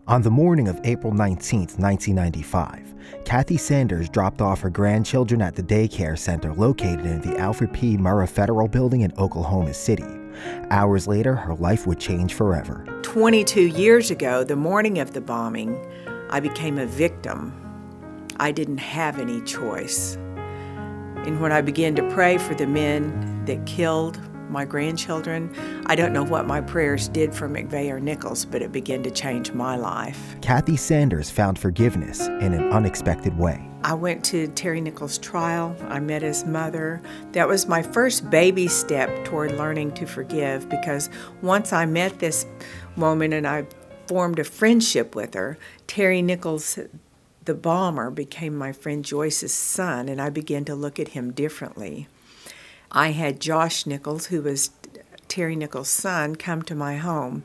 On the morning of April 19, 1995, Kathy Sanders dropped off her grandchildren at the daycare center located in the Alfred P. Murrah Federal Building in Oklahoma City. Hours later, her life would change forever. 22 years ago, the morning of the bombing, I became a victim. I didn't have any choice. And when I began to pray for the men that killed my grandchildren, I don't know what my prayers did for McVeigh or Nichols, but it began to change my life. Kathy Sanders found forgiveness in an unexpected way. I went to Terry Nichols' trial. I met his mother. That was my first baby step toward learning to forgive, because once I met this woman and I formed a friendship with her, Terry Nichols, the bomber, became my friend Joyce's son, and I began to look at him differently. I had Josh Nichols, who was Terry Nichols' son, come to my home.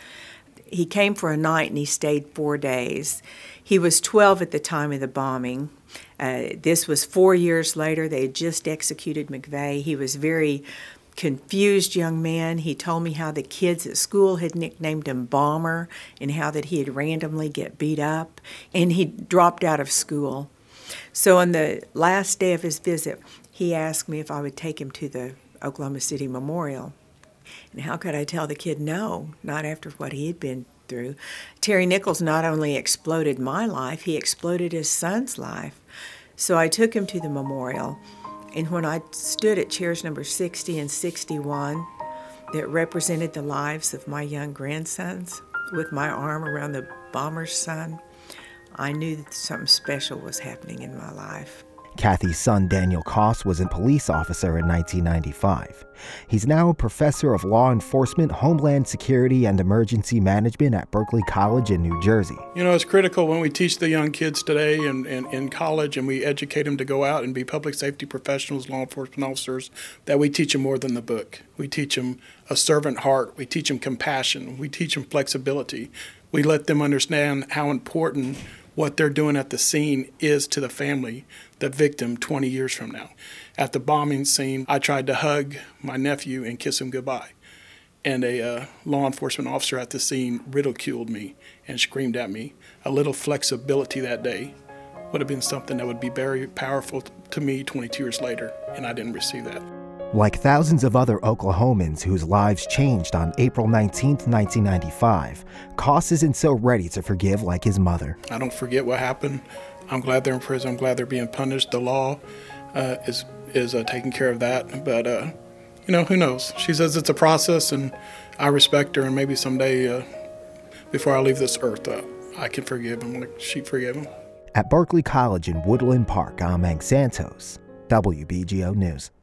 He came for a night and he stayed 4 days. He was 12 at the time of the bombing. This was 4 years later. They had just executed McVeigh. He was a very confused young man. He told me how the kids at school had nicknamed him Bomber and how that he had randomly get beat up, and he dropped out of school. So on the last day of his visit, he asked me if I would take him to the Oklahoma City Memorial. And how could I tell the kid no, not after what he had been through? Terry Nichols not only exploded my life, he exploded his son's life. So I took him to the memorial, and when I stood at chairs number 60 and 61 that represented the lives of my young grandsons, with my arm around the bomber's son, I knew that something special was happening in my life. Kathy's son, Daniel Koss, was a police officer in 1995. He's now a professor of law enforcement, homeland security, and emergency management at Berkeley College in New Jersey. You know, it's critical when we teach the young kids today and in college, and we educate them to go out and be public safety professionals, law enforcement officers, that we teach them more than the book. We teach them a servant heart. We teach them compassion. We teach them flexibility. We let them understand how important what they're doing at the scene is to the family, the victim, 20 years from now. At the bombing scene, I tried to hug my nephew and kiss him goodbye. And a law enforcement officer at the scene ridiculed me and screamed at me. A little flexibility that day would have been something that would be very powerful to me 22 years later, and I didn't receive that. Like thousands of other Oklahomans whose lives changed on April 19, 1995, Koss isn't so ready to forgive like his mother. I don't forget what happened. I'm glad they're in prison. I'm glad they're being punished. The law is taking care of that. But, who knows? She says it's a process, and I respect her, and maybe someday before I leave this earth, I can forgive him like she forgave him. At Berkeley College in Woodland Park, I'm Meg Santos, WBGO News.